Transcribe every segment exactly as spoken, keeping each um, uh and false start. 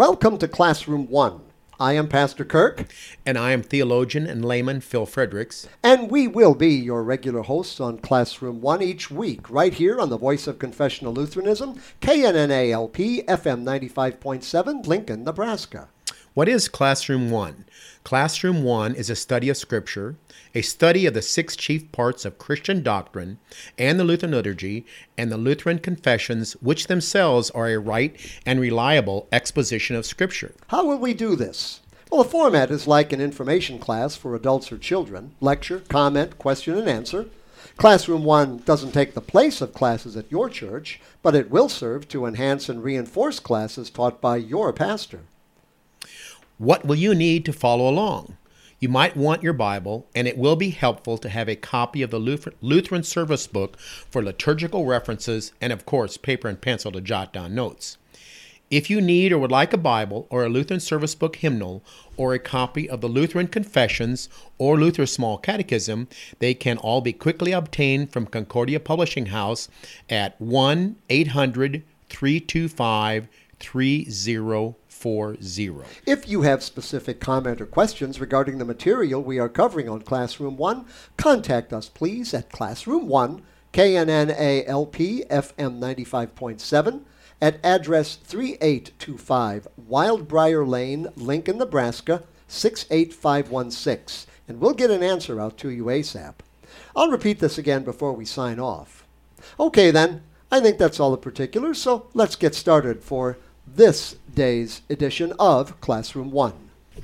Welcome to Classroom One. I am Pastor Kirk. And I am theologian and layman Phil Fredericks. And we will be your regular hosts on Classroom One each week, right here on the Voice of Confessional Lutheranism, K N N A L P, F M ninety-five point seven, Lincoln, Nebraska. What is Classroom One? Classroom One is a study of Scripture, a study of the six chief parts of Christian doctrine and the Lutheran liturgy and the Lutheran confessions, which themselves are a right and reliable exposition of Scripture. How will we do this? Well, the format is like an information class for adults or children. Lecture, comment, question, and answer. Classroom One doesn't take the place of classes at your church, but it will serve to enhance and reinforce classes taught by your pastor. What will you need to follow along? You might want your Bible, and it will be helpful to have a copy of the Lutheran Service Book for liturgical references and, of course, paper and pencil to jot down notes. If you need or would like a Bible or a Lutheran Service Book hymnal or a copy of the Lutheran Confessions or Luther's Small Catechism, they can all be quickly obtained from Concordia Publishing House at one eight hundred, three two five, three zero four zero. If you have specific comment or questions regarding the material we are covering on Classroom One, contact us please at Classroom One, K N N A L P, F M ninety-five point seven, at address three eight two five Wildbriar Lane, Lincoln, Nebraska, six eight five one six, and we'll get an answer out to you ASAP. I'll repeat this again before we sign off. Okay then, I think that's all the particulars, so let's get started for this day's edition of Classroom One.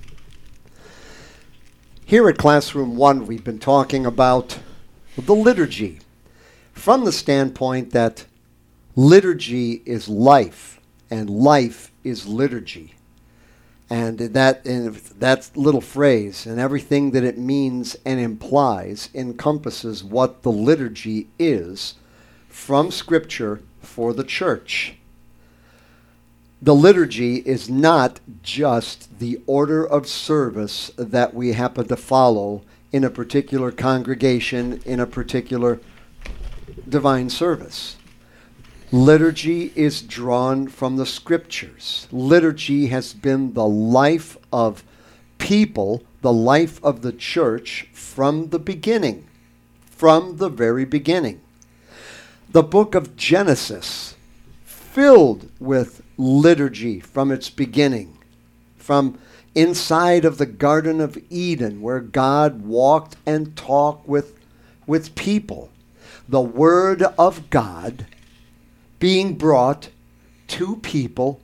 Here at Classroom One, we've been talking about the liturgy from the standpoint that liturgy is life and life is liturgy. And that, and that little phrase and everything that it means and implies encompasses what the liturgy is from Scripture for the church. The liturgy is not just the order of service that we happen to follow in a particular congregation, in a particular divine service. Liturgy is drawn from the Scriptures. Liturgy has been the life of people, the life of the church from the beginning, from the very beginning. The book of Genesis, filled with liturgy from its beginning, from inside of the Garden of Eden where God walked and talked with, with people. The Word of God being brought to people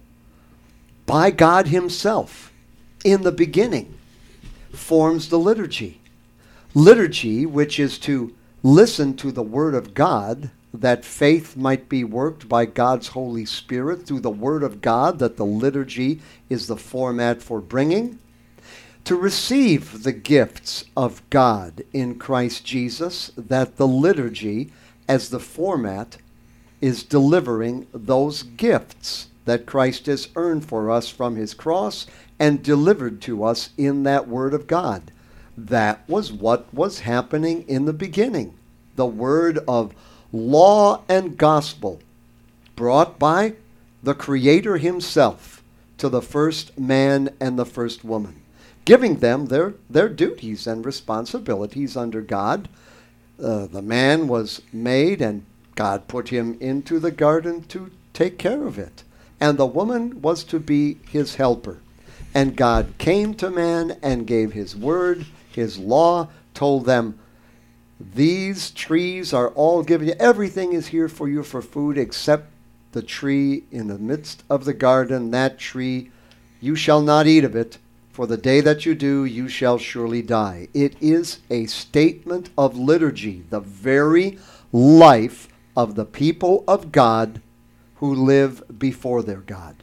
by God Himself in the beginning forms the liturgy. Liturgy, which is to listen to the Word of God, that faith might be worked by God's Holy Spirit through the Word of God, that the liturgy is the format for bringing, to receive the gifts of God in Christ Jesus, that the liturgy as the format is delivering those gifts that Christ has earned for us from His cross and delivered to us in that Word of God. That was what was happening in the beginning. The Word of law and gospel brought by the Creator Himself to the first man and the first woman, giving them their, their duties and responsibilities under God. Uh, the man was made and God put him into the garden to take care of it. And the woman was to be his helper. And God came to man and gave His word, His law, told them, these trees are all given you. Everything is here for you for food except the tree in the midst of the garden. That tree, you shall not eat of it, for the day that you do, you shall surely die. It is a statement of liturgy, the very life of the people of God who live before their God.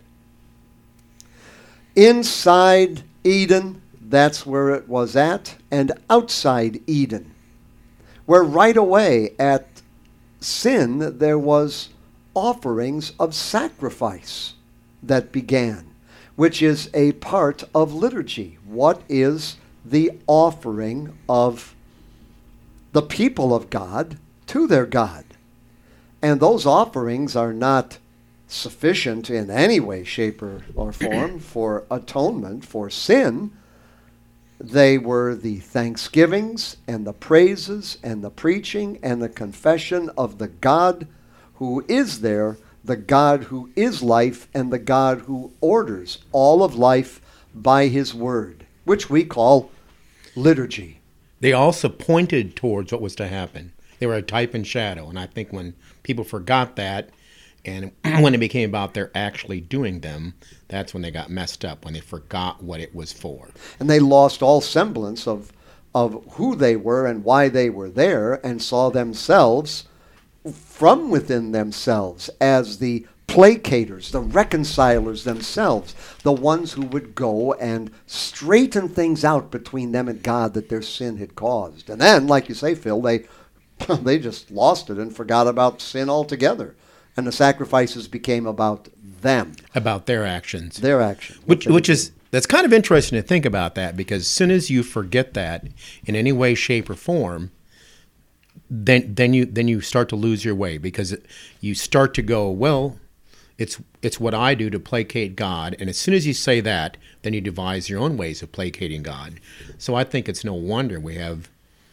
Inside Eden, that's where it was at, and outside Eden, where right away at sin there was offerings of sacrifice that began, which is a part of liturgy. What is the offering of the people of God to their God? And those offerings are not sufficient in any way, shape, or, or form for atonement for sin. They were the thanksgivings and the praises and the preaching and the confession of the God who is there, the God who is life, and the God who orders all of life by his word, which we call liturgy. They also pointed towards what was to happen. They were a type and shadow. And I think when people forgot that, and when it became about their actually doing them, that's when they got messed up, when they forgot what it was for. And they lost all semblance of, of who they were and why they were there, and saw themselves from within themselves as the placators, the reconcilers themselves, the ones who would go and straighten things out between them and God that their sin had caused. And then, like you say, Phil, they they just lost it and forgot about sin altogether. And the sacrifices became about them. About their actions. Their actions. Which, which is, that's kind of interesting to think about that, because as soon as you forget that in any way, shape, or form, then then you then you start to lose your way, because you start to go, well, it's it's what I do to placate God. And as soon as you say that, then you devise your own ways of placating God. So I think it's no wonder we have,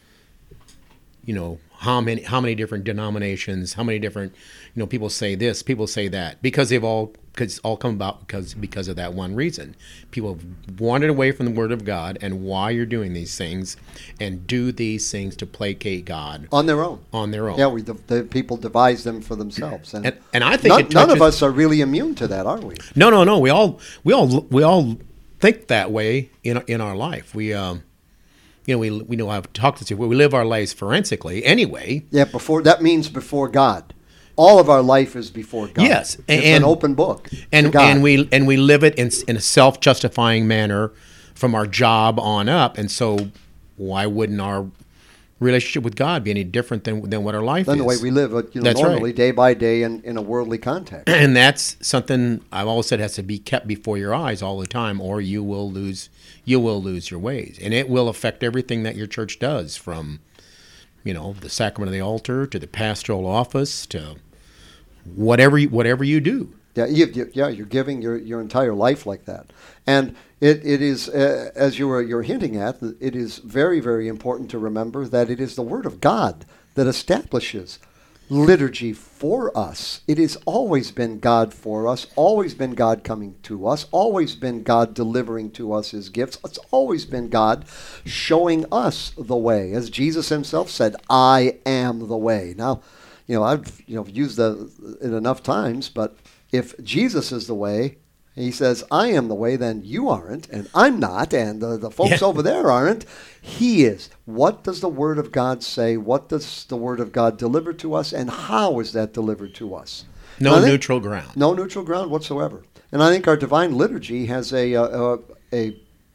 you know, how many how many different denominations, how many different, you know, people say this, people say that, because they've all because all come about because because of that one reason. People have wandered away from the Word of God and why you're doing these things, and do these things to placate God on their own. On their own. Yeah, we the, the people devise them for themselves, and and, and I think none, it touches, none of us are really immune to that, are we? No, no, no. We all we all we all think that way in in our life. We um. You know, we we know I've talked to you. We live our lives forensically anyway. Yeah, before that means before God. All of our life is before God. Yes, it's and, an open book. And and we and we live it in in a self-justifying manner from our job on up. And so, why wouldn't our relationship with God be any different than than what our life than is? the way we live, you know, That's normally right. day by day in, in a worldly context. And that's something I've always said has to be kept before your eyes all the time, or you will lose you will lose your ways, and it will affect everything that your church does, from, you know, the sacrament of the altar to the pastoral office to whatever you, whatever you do. Yeah, you, you, yeah, you're giving your, your entire life like that, and it it is uh, as you were you're hinting at. It is very very important to remember that it is the Word of God that establishes liturgy for us. It has always been God for us, always been God coming to us, always been God delivering to us His gifts. It's always been God showing us the way, as Jesus Himself said, "I am the way." Now, you know, I've you know used the, it enough times, but if Jesus is the way, He says, "I am the way," then you aren't, and I'm not, and the, the folks Yeah. over there aren't. He is. What does the Word of God say? What does the Word of God deliver to us, and how is that delivered to us? No And I think- neutral ground. No neutral ground whatsoever. And I think our Divine Liturgy has a, a, a, a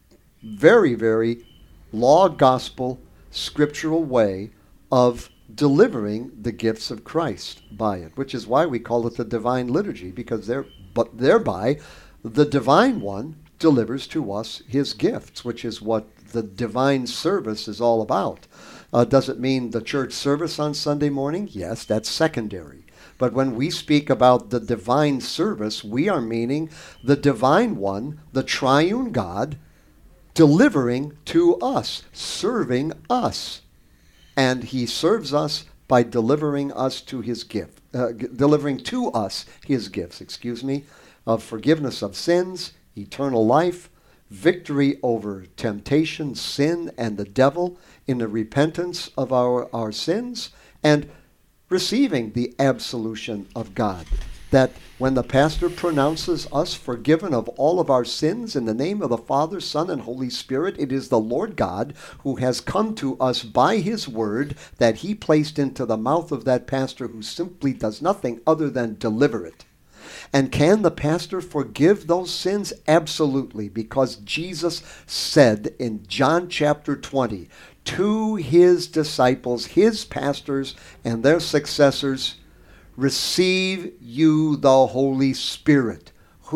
very, very law, gospel, scriptural way of delivering the gifts of Christ by it, which is why we call it the Divine Liturgy, because there, but thereby the Divine One delivers to us His gifts, which is what the divine service is all about. Uh, does it mean the church service on Sunday morning? Yes, that's secondary. But when we speak about the divine service, we are meaning the Divine One, the triune God, delivering to us, serving us. And He serves us by delivering us to His gift, uh, g- delivering to us His gifts, excuse me, of forgiveness of sins, eternal life, victory over temptation, sin, and the devil in the repentance of our, our sins, and receiving the absolution of God. That when the pastor pronounces us forgiven of all of our sins in the name of the Father, Son, and Holy Spirit, it is the Lord God who has come to us by His word that He placed into the mouth of that pastor, who simply does nothing other than deliver it. And can the pastor forgive those sins? Absolutely, because Jesus said in John chapter twenty to His disciples, His pastors, and their successors, "Receive you the Holy Spirit.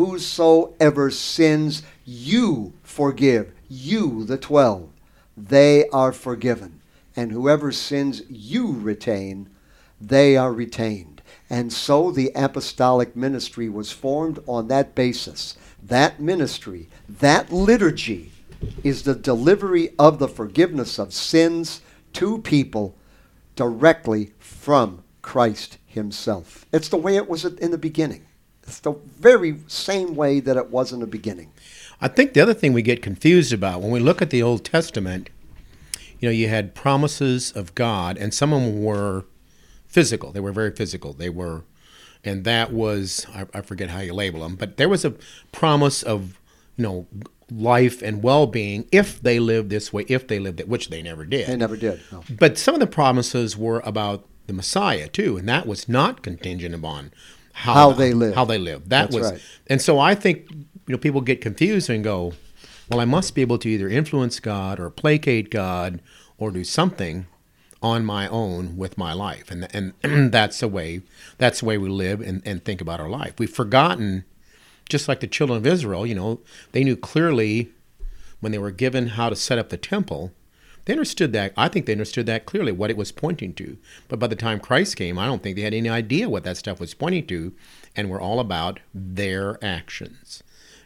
Whosoever sins you forgive, you the twelve, they are forgiven. And whoever sins you retain, they are retained." And so the apostolic ministry was formed on that basis. That ministry, that liturgy, is the delivery of the forgiveness of sins to people directly from Christ himself. It's the way it was in the beginning. It's the very same way that it was in the beginning. I think the other thing we get confused about when we look at the Old Testament, you know, you had promises of God, and some of them were physical. They were very physical. They were, and that was, I, I forget how you label them, but there was a promise of, you know, life and well-being if they lived this way, if they lived it, which they never did. They never did, no. But some of the promises were about the Messiah, too, and that was not contingent upon how, How they lived. How they lived. That That's was, right. And so I think, you know, people get confused and go, well, I must be able to either influence God or placate God or do something on my own with my life. And and that's the way that's the way we live and, and think about our life. We've forgotten, just like the children of Israel, you know, they knew clearly when they were given how to set up the temple, they understood that. I think they understood that clearly, what it was pointing to. But by the time Christ came, I don't think they had any idea what that stuff was pointing to, and were all about their actions.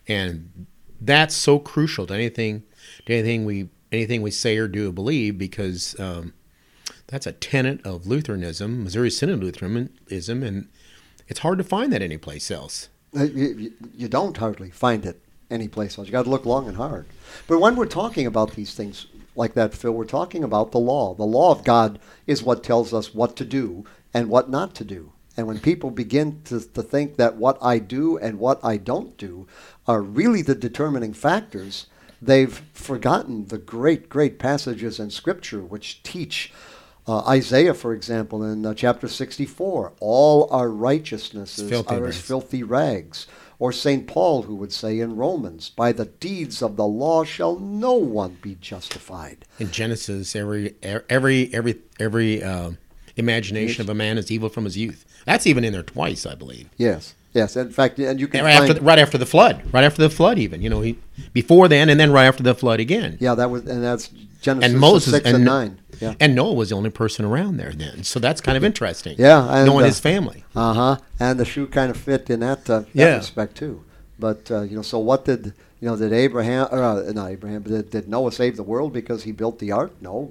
And that's so crucial to anything, to anything we anything we say or do or believe, because um, that's a tenet of Lutheranism, Missouri Synod Lutheranism, and it's hard to find that anyplace else. You, you, you don't hardly find it anyplace else. You got to look long and hard. But when we're talking about these things like that, Phil, we're talking about the law. The law of God is what tells us what to do and what not to do. And when people begin to, to think that what I do and what I don't do are really the determining factors, they've forgotten the great, great passages in Scripture which teach. Uh, Isaiah, for example, in uh, chapter sixty-four, all our righteousnesses Filthy are as rags. filthy rags. Or Saint Paul, who would say in Romans, by the deeds of the law shall no one be justified. In Genesis, every every every every uh, imagination of a man is evil from his youth. That's even in there twice, I believe. Yes, yes. In fact, and you can right find, after the, right after the flood, right after the flood, even you know, he, before then, and then right after the flood again. yeah, that was, and that's Genesis And Moses six and, and nine. Yeah, And Noah was the only person around there then, so that's kind of interesting. yeah, and, knowing uh, his family. Uh huh. And the shoe kind of fit in that, uh, that Yeah. respect too. But uh, you know, so what did you know? Did Abraham, or, uh, not Abraham, but did, did Noah save the world because he built the ark? No,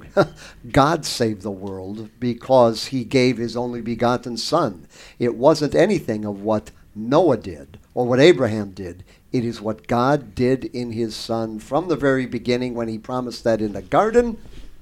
God saved the world because He gave His only begotten Son. It wasn't anything of what Noah did or what Abraham did. It is what God did in His Son from the very beginning, when He promised that in the garden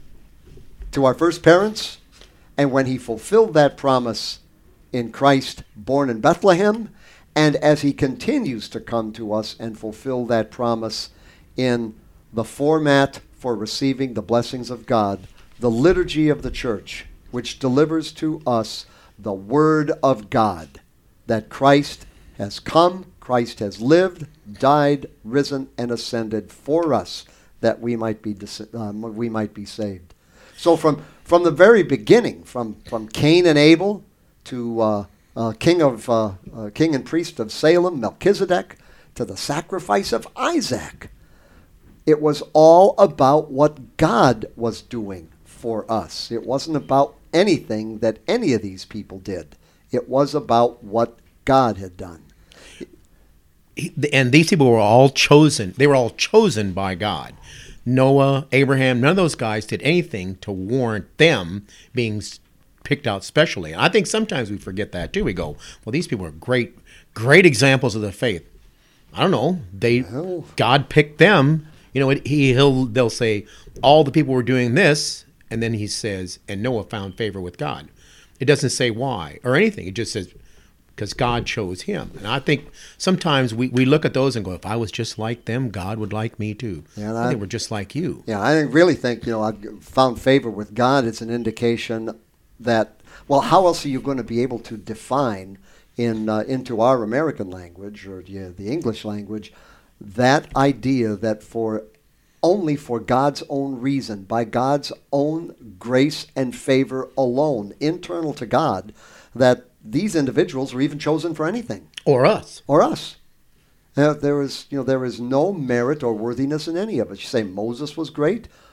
to our first parents, and when He fulfilled that promise in Christ born in Bethlehem, and as He continues to come to us and fulfill that promise in the format for receiving the blessings of God, the liturgy of the church, which delivers to us the Word of God, that Christ has come, Christ has lived, died, risen, and ascended for us, that we might be dis- um, we might be saved. So from from the very beginning, from from Cain and Abel to uh, uh, king of uh, uh, king and priest of Salem, Melchizedek, to the sacrifice of Isaac, it was all about what God was doing for us. It wasn't about anything that any of these people did. It was about what God had done. And these people were all chosen. They were all chosen by God. Noah, Abraham, none of those guys did anything to warrant them being picked out specially. And I think sometimes we forget that too. We go, well, these people are great, great examples of the faith. I don't know. They Well. God picked them. You know, he he'll they'll say all the people were doing this, and then he says, and Noah found favor with God. It doesn't say why or anything. It just says because God chose him. And I think sometimes we, we look at those and go, if I was just like them, God would like me too. Yeah, I I- think we're just like you. Yeah, I really think, you know, I've found favor with God. It's an indication that, well, how else are you going to be able to define in uh, into our American language or yeah, the English language that idea that for only for God's own reason, by God's own grace and favor alone, internal to God, that these individuals are even chosen for anything, Or us. or us. Uh, there is, you know, there is no merit or worthiness in any of it. You say Moses was great.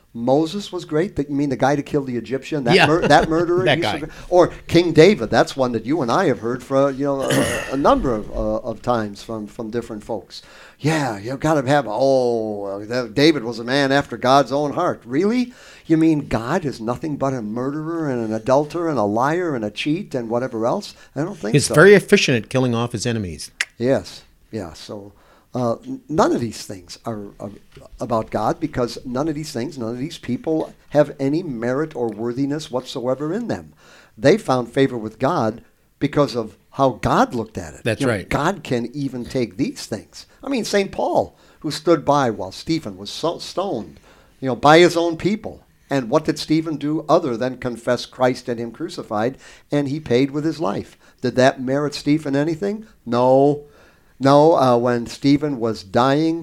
Moses was great. That you mean the guy to kill the Egyptian? That Yeah. mur- that murderer. That he's guy. so great. Or King David. That's one that you and I have heard for you know a, a number of, uh, of times from, from different folks. Yeah, you've got to have. Oh, uh, that David was a man after God's own heart. Really? You mean God is nothing but a murderer and an adulterer and a liar and a cheat and whatever else? I don't think He's so. very efficient at killing off his enemies. Yes, yeah. So uh, n- none of these things are, are about God, because none of these things, none of these people have any merit or worthiness whatsoever in them. They found favor with God because of how God looked at it. That's You know, right. God can even take these things. I mean, Saint Paul, who stood by while Stephen was so stoned, you know, by his own people. And what did Stephen do other than confess Christ and him crucified? And he paid with his life. Did that merit Stephen anything? No. No, uh, when Stephen was dying,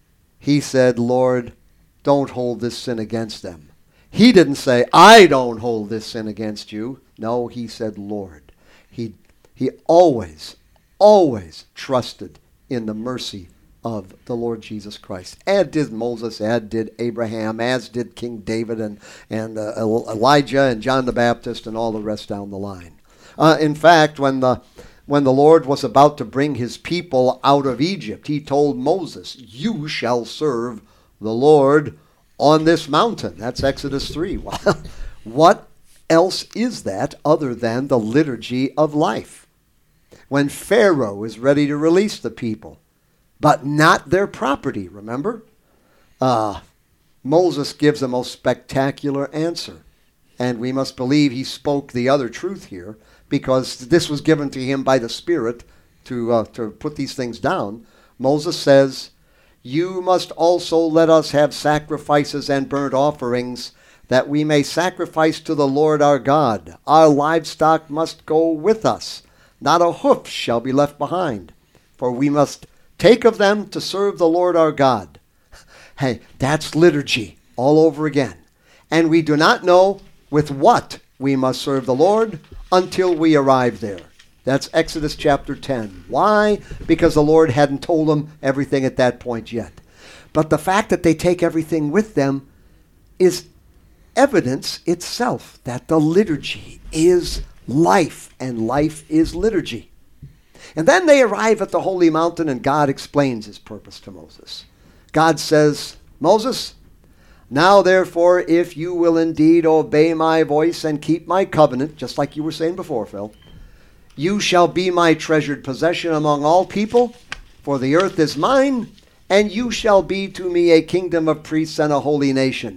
he said, Lord, don't hold this sin against them. He didn't say, I don't hold this sin against you. No, he said, Lord. He, he always, always trusted in the mercy of the Lord Jesus Christ. As did Moses, as did Abraham, as did King David and, and uh, Elijah and John the Baptist and all the rest down the line. Uh, in fact, when the when the Lord was about to bring his people out of Egypt, he told Moses, you shall serve the Lord on this mountain. That's Exodus three. What else is that other than the liturgy of life? When Pharaoh is ready to release the people, but not their property, remember? Uh, Moses gives a most spectacular answer. And we must believe he spoke the other truth here, because this was given to him by the Spirit to, uh, to put these things down. Moses says, you must also let us have sacrifices and burnt offerings, that we may sacrifice to the Lord our God. Our livestock must go with us. Not a hoof shall be left behind, for we must take of them to serve the Lord our God. Hey, that's liturgy all over again. And we do not know with what we must serve the Lord until we arrive there. That's Exodus chapter ten. Why? Because the Lord hadn't told them everything at that point yet. But the fact that they take everything with them is evidence itself that the liturgy is life, and life is liturgy. And then they arrive at the holy mountain, and God explains his purpose to Moses. God says, Moses, now therefore, if you will indeed obey my voice and keep my covenant, just like you were saying before, Phil, you shall be my treasured possession among all people, for the earth is mine, and you shall be to me a kingdom of priests and a holy nation.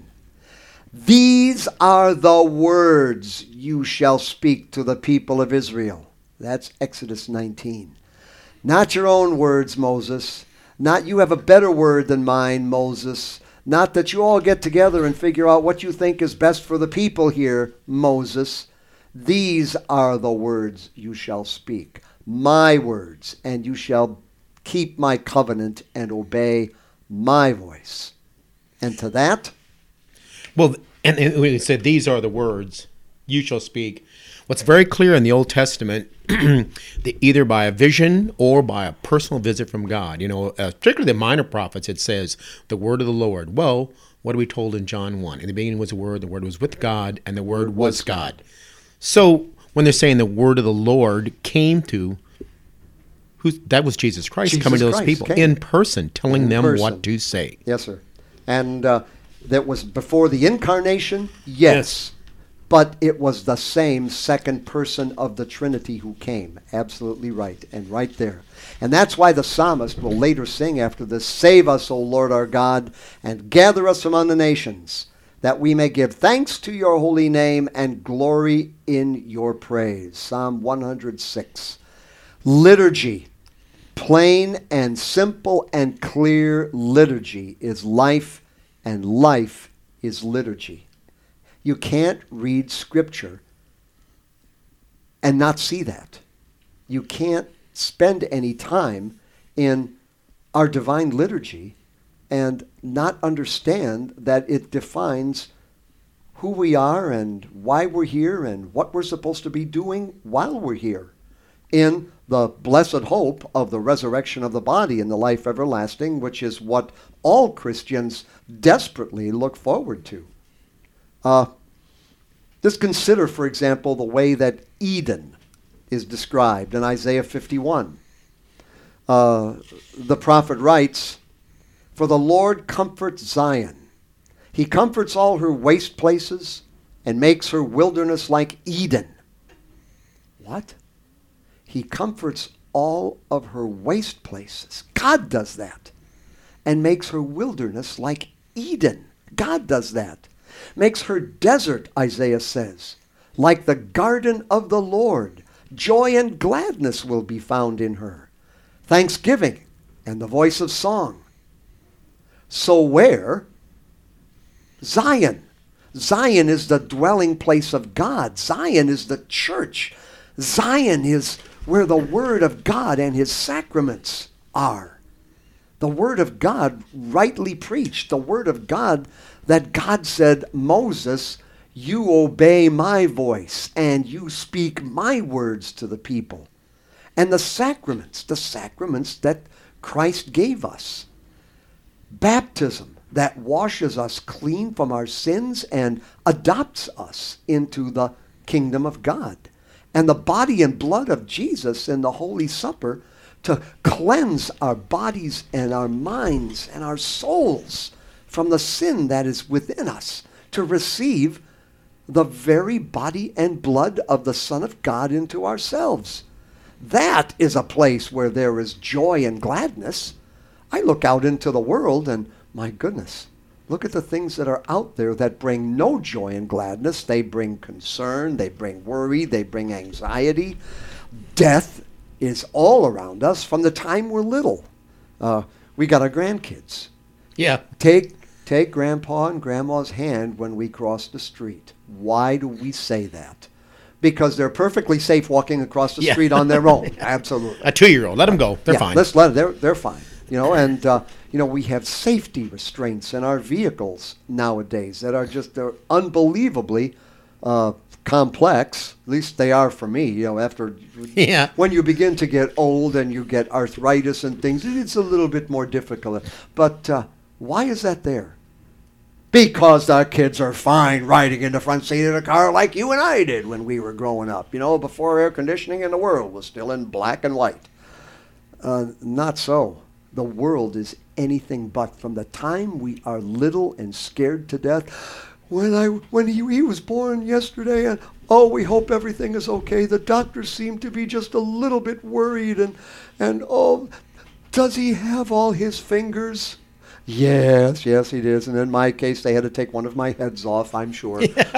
These are the words you shall speak to the people of Israel. That's Exodus nineteen. Not your own words, Moses. Not you have a better word than mine, Moses. Not that you all get together and figure out what you think is best for the people here, Moses. These are the words you shall speak, my words, and you shall keep my covenant and obey my voice. And to that, Well, and, and when he said, these are the words you shall speak, what's very clear in the Old Testament, that either by a vision or by a personal visit from God, you know, uh, particularly the minor prophets, it says, the word of the Lord. Well, what are we told in John one? In the beginning was the Word, the Word was with God, and the Word was God. So when they're saying the word of the Lord came to, who's, that was Jesus Christ Jesus coming to those Christ people came. in person, telling In them person. what to say. yes, sir. And uh, that was before the incarnation, yes. Yes. But it was the same second person of the Trinity who came. Absolutely right. And right there. And that's why the psalmist will later sing after this, save us, O Lord our God, and gather us among the nations, that we may give thanks to your holy name and glory in your praise. Psalm one hundred six. Liturgy, plain and simple and clear liturgy, is life, and life is liturgy. You can't read Scripture and not see that. You can't spend any time in our divine liturgy and not understand that it defines who we are and why we're here and what we're supposed to be doing while we're here in the blessed hope of the resurrection of the body and the life everlasting, which is what all Christians desperately look forward to. Uh, just consider, for example, the way that Eden is described in Isaiah fifty-one. Uh, the prophet writes, "For the Lord comforts Zion. He comforts all her waste places and makes her wilderness like Eden." What? He comforts all of her waste places. God does that. And makes her wilderness like Eden. God does that. Makes her desert, Isaiah says, like the garden of the Lord. Joy and gladness will be found in her. Thanksgiving and the voice of song. So where? Zion. Zion is the dwelling place of God. Zion is the church. Zion is where the Word of God and His sacraments are. The Word of God rightly preached. The Word of God that God said, "Moses, you obey my voice and you speak my words to the people." And the sacraments, the sacraments that Christ gave us. Baptism that washes us clean from our sins and adopts us into the kingdom of God. And the body and blood of Jesus in the Holy Supper to cleanse our bodies and our minds and our souls from the sin that is within us, to receive the very body and blood of the Son of God into ourselves. That is a place where there is joy and gladness. I look out into the world and, my goodness, look at the things that are out there that bring no joy and gladness. They bring concern, they bring worry, they bring anxiety. Death is all around us from the time we're little. Uh, we got our grandkids. Yeah. Take take Grandpa and Grandma's hand when we cross the street. Why do we say that? Because they're perfectly safe walking across the Yeah. street on their own. Absolutely. A two-year-old, let them go. They're yeah, fine. Let's let they're they're fine. You know, and uh, you know, we have safety restraints in our vehicles nowadays that are just they're unbelievably uh, complex. At least they are for me. You know, after Yeah. when you begin to get old and you get arthritis and things, it's a little bit more difficult. But uh, why is that there? Because our kids are fine riding in the front seat of the car like you and I did when we were growing up. You know, before air conditioning in the world was still in black and white. Uh, not so. The world is anything but. From the time we are little and scared to death, when I when he, he was born yesterday, and oh, we hope everything is okay. The doctors seem to be just a little bit worried, and and oh, does he have all his fingers? Yes, yes, he does. And in my case, they had to take one of my heads off, I'm sure.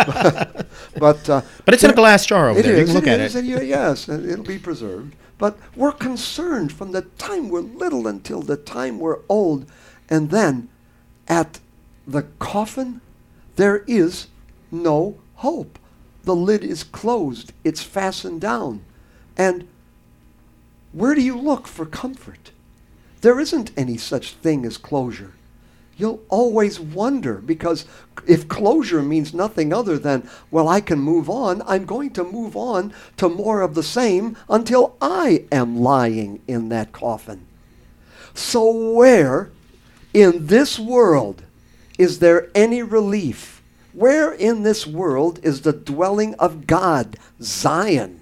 but but, uh, But it's in a glass jar over it there. is, You can look it at is, it. and you, yes, and it'll be preserved. But we're concerned from the time we're little until the time we're old. And then at the coffin, there is no hope. The lid is closed. It's fastened down. And where do you look for comfort? There isn't any such thing as closure. You'll always wonder, because if closure means nothing other than, well, I can move on, I'm going to move on to more of the same until I am lying in that coffin. So where in this world is there any relief? Where in this world is the dwelling of God, Zion?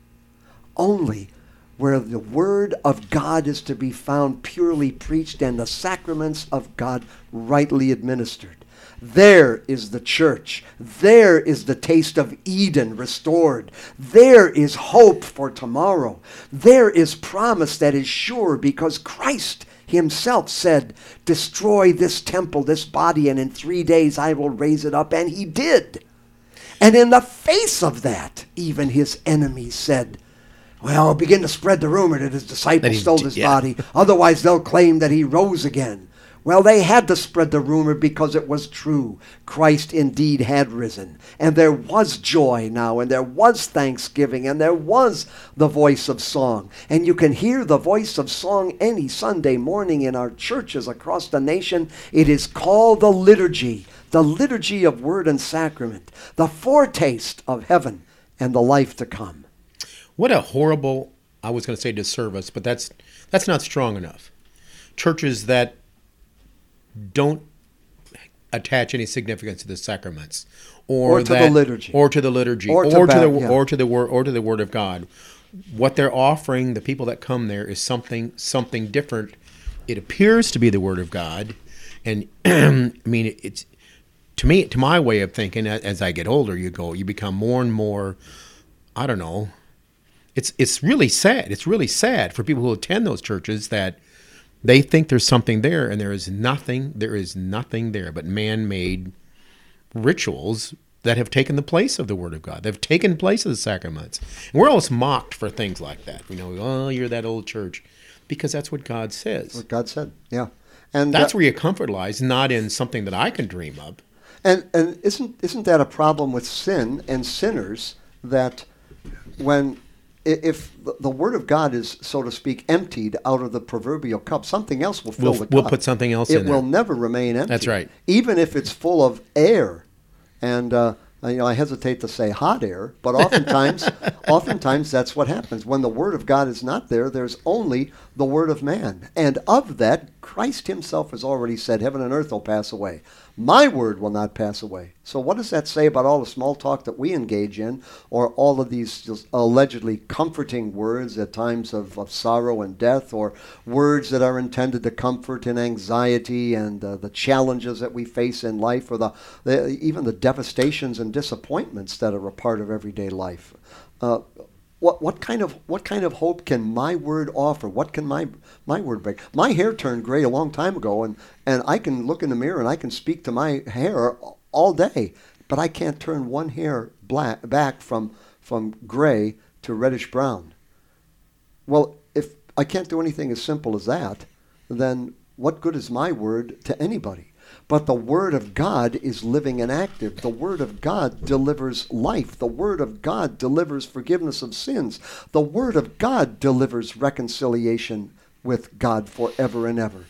Only where the Word of God is to be found purely preached and the sacraments of God rightly administered. There is the church. There is the taste of Eden restored. There is hope for tomorrow. There is promise that is sure, because Christ Himself said, "Destroy this temple, this body, and in three days I will raise it up." And He did. And in the face of that, even His enemies said, well, begin to spread the rumor that His disciples he stole d- His yeah. body. Otherwise, they'll claim that He rose again. Well, they had to spread the rumor because it was true. Christ indeed had risen. And there was joy now, and there was thanksgiving, and there was the voice of song. And you can hear the voice of song any Sunday morning in our churches across the nation. It is called the liturgy, the liturgy of word and sacrament, the foretaste of heaven and the life to come. What a horrible, I was going to say disservice, but that's that's not strong enough. Churches that don't attach any significance to the sacraments, or, Or to that, the liturgy. or to the liturgy, Or or, to to, ba- the yeah. or to the word, or to the Word of God. What they're offering the people that come there is something something different. It appears to be the Word of God, and I mean it's to me to my way of thinking. As I get older, you go, you become more and more. I don't know. It's it's really sad. It's really sad for people who attend those churches that they think there's something there, and there is nothing. There is nothing there but man-made rituals that have taken the place of the Word of God. They've taken place of the sacraments. And we're always mocked for things like that. You know, oh, you're that old church, because that's what God says. What God said, yeah. And That's uh, where your comfort lies, not in something that I can dream of. And and isn't isn't that a problem with sin and sinners, that when i- if the- the Word of God is, so to speak, emptied out of the proverbial cup, something else will fill We'll, the we'll cup. put something else It in will there. never remain empty. That's right. Even if it's full of air, and uh, you know, I hesitate to say hot air, but oftentimes, oftentimes that's what happens when the Word of God is not there. There's only the word of man, and of that, Christ Himself has already said, "Heaven and earth will pass away. My word will not pass away." So what does that say about all the small talk that we engage in, or all of these just allegedly comforting words at times of, of sorrow and death, or words that are intended to comfort in anxiety and uh, the challenges that we face in life, or the, the even the devastations and disappointments that are a part of everyday life? Uh, What what kind of what kind of hope can my word offer? What can my my word bring? My hair turned gray a long time ago, and, and I can look in the mirror and I can speak to my hair all day, but I can't turn one hair black back from from gray to reddish brown. Well, if I can't do anything as simple as that, then what good is my word to anybody? But the Word of God is living and active. The Word of God delivers life. The Word of God delivers forgiveness of sins. The Word of God delivers reconciliation with God forever and ever.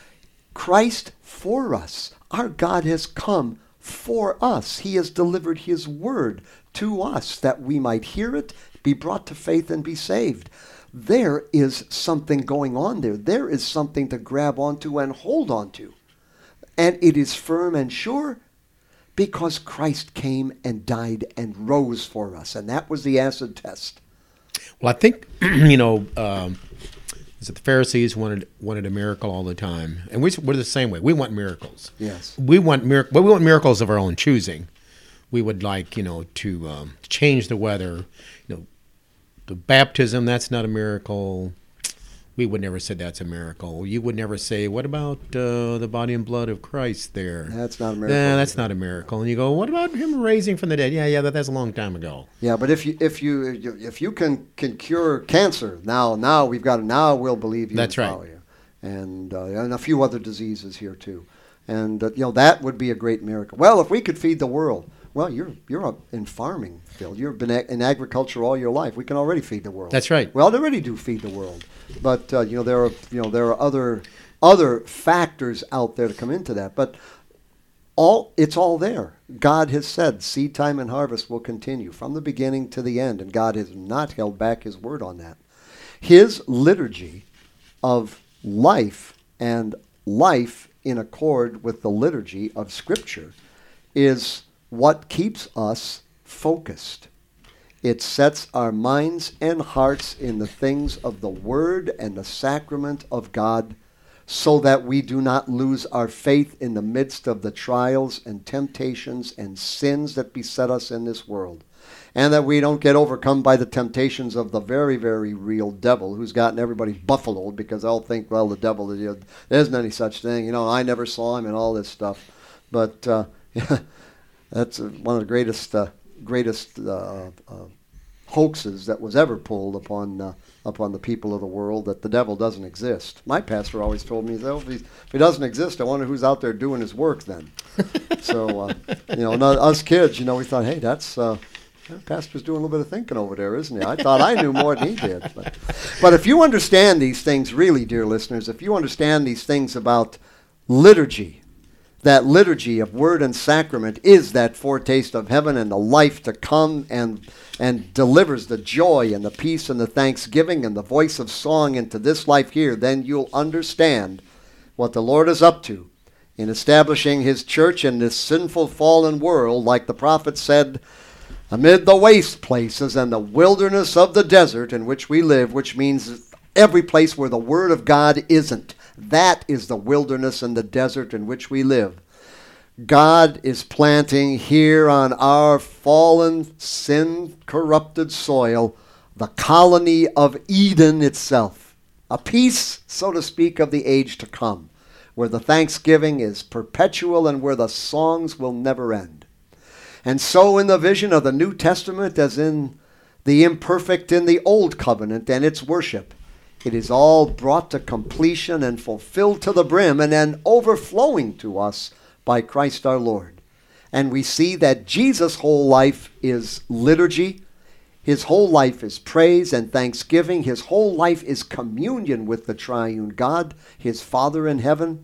Christ for us. Our God has come for us. He has delivered His Word to us that we might hear it, be brought to faith, and be saved. There is something going on there. There is something to grab onto and hold onto. And it is firm and sure because Christ came and died and rose for us. And that was the acid test. Well, I think, you know, um, is it the Pharisees wanted wanted a miracle all the time, and we, we're the same way. We want miracles. Yes. We want mirac- but we want miracles of our own choosing. We would like, you know, to um, change the weather. You know, the baptism, that's not a miracle. We would never say that's a miracle. You would never say, what about uh, the body and blood of Christ there? That's not a miracle. Nah, that's not a miracle. And you go, what about Him raising from the dead? Yeah, yeah, that, that's a long time ago. Yeah, but if you if you if you can, can cure cancer, now now we've got now we'll believe you. That's and right. follow you. And uh, and a few other diseases here too, and uh, you know that would be a great miracle. Well, if we could feed the world. Well, you're you're up in farming, Phil. You've been a- in agriculture all your life. We can already feed the world. That's right. We already do feed the world, but uh, you know there are you know there are other other factors out there to come into that. But all it's all there. God has said, seed time and harvest will continue from the beginning to the end, and God has not held back His word on that. His liturgy of life and life in accord with the liturgy of Scripture is what keeps us focused. It sets our minds and hearts in the things of the Word and the sacrament of God, so that we do not lose our faith in the midst of the trials and temptations and sins that beset us in this world. And that we don't get overcome by the temptations of the very, very real devil, who's gotten everybody buffaloed because they'll think, well, the devil, you know, there isn't any such thing. You know, I never saw him and all this stuff. But uh, that's one of the greatest uh, greatest uh, uh, hoaxes that was ever pulled upon uh, upon the people of the world, that the devil doesn't exist. My pastor always told me, well, if, he, if he doesn't exist, I wonder who's out there doing his work then. So, uh, you know, and us kids, you know, we thought, hey, that's... Uh, that pastor's doing a little bit of thinking over there, isn't he? I thought I knew more than he did. But, but if you understand these things really, dear listeners, if you understand these things about liturgy, that liturgy of word and sacrament is that foretaste of heaven and the life to come, and and delivers the joy and the peace and the thanksgiving and the voice of song into this life here, then you'll understand what the Lord is up to in establishing his church in this sinful, fallen world, like the prophet said, amid the waste places and the wilderness of the desert in which we live, which means every place where the Word of God isn't. That is the wilderness and the desert in which we live. God is planting here on our fallen, sin-corrupted soil the colony of Eden itself, a piece, so to speak, of the age to come, where the thanksgiving is perpetual and where the songs will never end. And so in the vision of the New Testament, as in the imperfect in the Old Covenant and its worship, it is all brought to completion and fulfilled to the brim and then overflowing to us by Christ our Lord. And we see that Jesus' whole life is liturgy. His whole life is praise and thanksgiving. His whole life is communion with the triune God, his Father in heaven.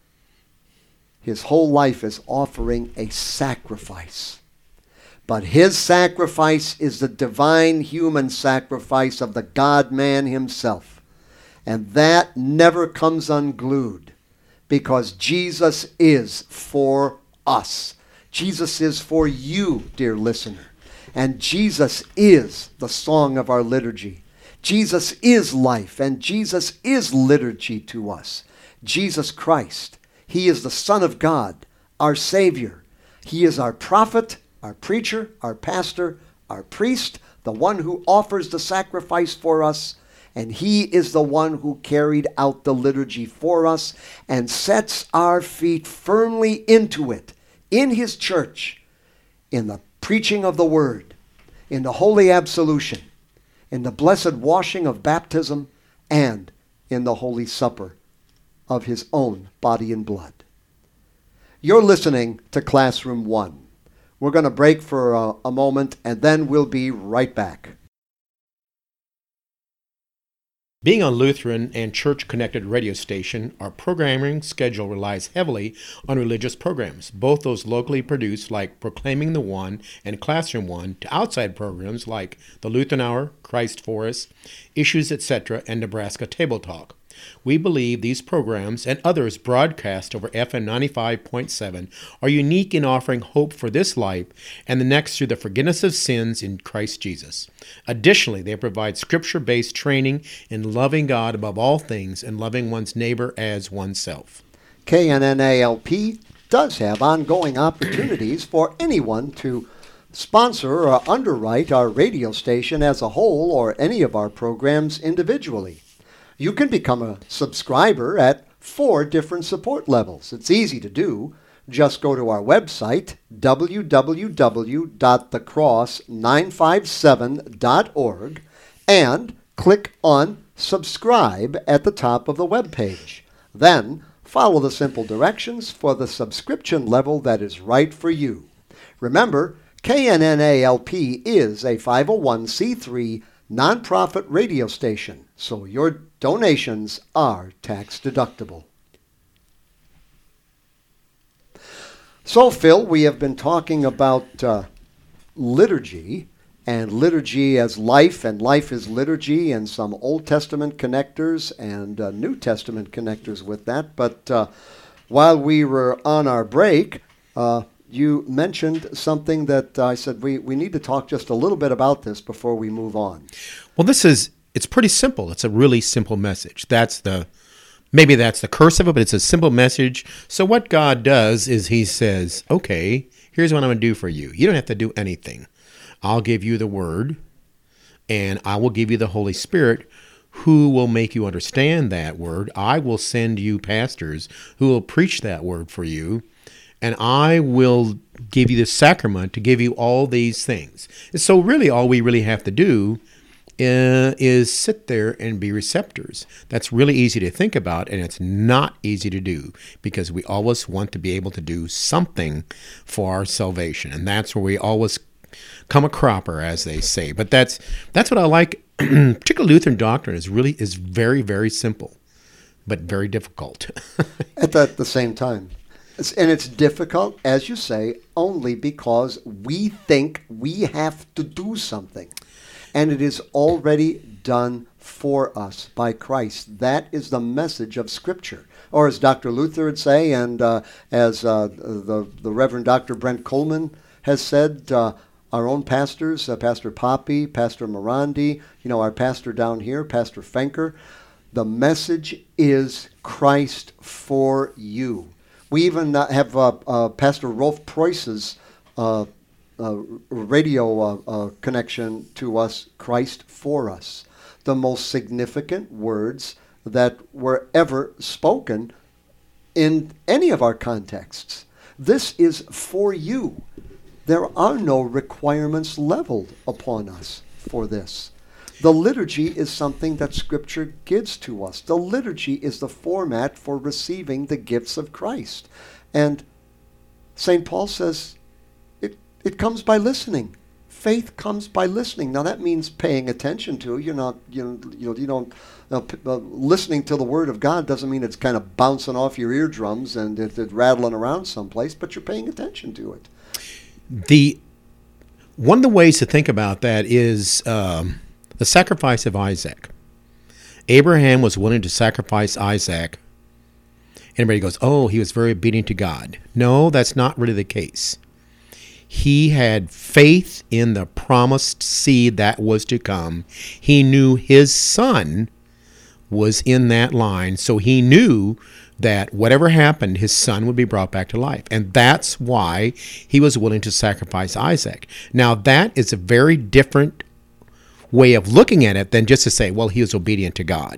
His whole life is offering a sacrifice. But his sacrifice is the divine human sacrifice of the God-man himself. And that never comes unglued, because Jesus is for us. Jesus is for you, dear listener. And Jesus is the song of our liturgy. Jesus is life, and Jesus is liturgy to us. Jesus Christ, he is the Son of God, our Savior. He is our prophet, our preacher, our pastor, our priest, the one who offers the sacrifice for us. And he is the one who carried out the liturgy for us and sets our feet firmly into it, in his church, in the preaching of the word, in the holy absolution, in the blessed washing of baptism, and in the holy supper of his own body and blood. You're listening to Classroom One. We're going to break for a, a moment, and then we'll be right back. Being a Lutheran and church-connected radio station, our programming schedule relies heavily on religious programs, both those locally produced like Proclaiming the One and Classroom One, to outside programs like the Lutheran Hour, Christ for Us, Issues, et cetera, and Nebraska Table Talk. We believe these programs and others broadcast over F M ninety-five point seven are unique in offering hope for this life and the next through the forgiveness of sins in Christ Jesus. Additionally, they provide scripture-based training in loving God above all things and loving one's neighbor as oneself. K N N A L P does have ongoing opportunities for anyone to sponsor or underwrite our radio station as a whole or any of our programs individually. You can become a subscriber at four different support levels. It's easy to do. Just go to our website, w w w dot the cross nine five seven dot org, and click on Subscribe at the top of the web page. Then follow the simple directions for the subscription level that is right for you. Remember, K N N A L P is a five oh one c three nonprofit radio station, so your donations are tax deductible. So, Phil, we have been talking about uh, liturgy, and liturgy as life, and life is liturgy, and some Old Testament connectors and uh, New Testament connectors with that. But uh, while we were on our break, uh, you mentioned something that I said we, we need to talk just a little bit about this before we move on. Well, this is, it's pretty simple. It's a really simple message. That's the, maybe that's the curse of it, but it's a simple message. So what God does is he says, okay, here's what I'm going to do for you. You don't have to do anything. I'll give you the word, and I will give you the Holy Spirit who will make you understand that word. I will send you pastors who will preach that word for you. And I will give you the sacrament to give you all these things. And so really all we really have to do uh, is sit there and be receptors. That's really easy to think about, and it's not easy to do, because we always want to be able to do something for our salvation. And that's where we always come a cropper, as they say. But that's that's what I like. Particularly Lutheran doctrine is really is very, very simple, but very difficult. At the, at the same time. It's, and it's difficult, as you say, only because we think we have to do something. And it is already done for us by Christ. That is the message of Scripture. Or as Doctor Luther would say, and uh, as uh, the, the Reverend Doctor Brent Coleman has said, uh, our own pastors, uh, Pastor Poppy, Pastor Morandi, you know, our pastor down here, Pastor Fenker, the message is Christ for you. We even uh, have uh, uh, Pastor Rolf Preuss's uh, uh, radio uh, uh, connection to us, Christ for us. The most significant words that were ever spoken in any of our contexts. This is for you. There are no requirements leveled upon us for this. The liturgy is something that Scripture gives to us. The liturgy is the format for receiving the gifts of Christ. And Saint Paul says it, it comes by listening. Faith comes by listening. Now that means paying attention to. You're not, you know, you, know, you don't, uh, p- uh, listening to the Word of God doesn't mean it's kind of bouncing off your eardrums and it, it rattling around someplace, but you're paying attention to it. The one of the ways to think about that is um, the sacrifice of Isaac. Abraham was willing to sacrifice Isaac. Everybody goes, oh, he was very obedient to God. No, that's not really the case. He had faith in the promised seed that was to come. He knew his son was in that line, so he knew that whatever happened, his son would be brought back to life. And that's why he was willing to sacrifice Isaac. Now, that is a very different way of looking at it than just to say, well, he was obedient to God.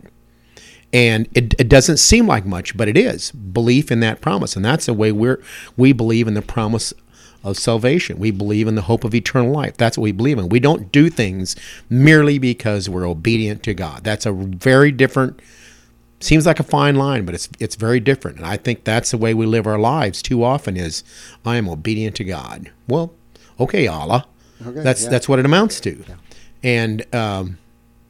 And it, it doesn't seem like much, but it is. Belief in that promise. And that's the way we're, we believe in the promise of salvation. We believe in the hope of eternal life. That's what we believe in. We don't do things merely because we're obedient to God. That's a very different, seems like a fine line, but it's it's very different. And I think that's the way we live our lives too often is, I am obedient to God. Well, okay, Allah. Okay, that's yeah. that's what it amounts to. Yeah. And um,